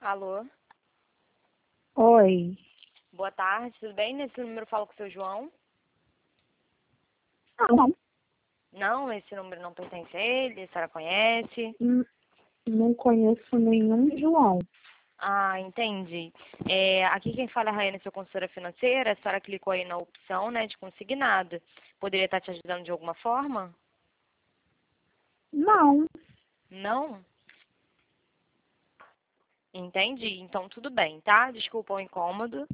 Alô? Oi. Boa tarde, tudo bem? Nesse número eu falo com o seu João? Não, Não, esse número não pertence a ele, a senhora conhece? não conheço nenhum João. Ah, entendi. Aqui quem fala é a Raiane, sua consultora financeira. A senhora clicou aí na opção, né, de consignado. Poderia estar te ajudando de alguma forma? Não. Não? Entendi. Então tudo bem, tá? Desculpa o incômodo.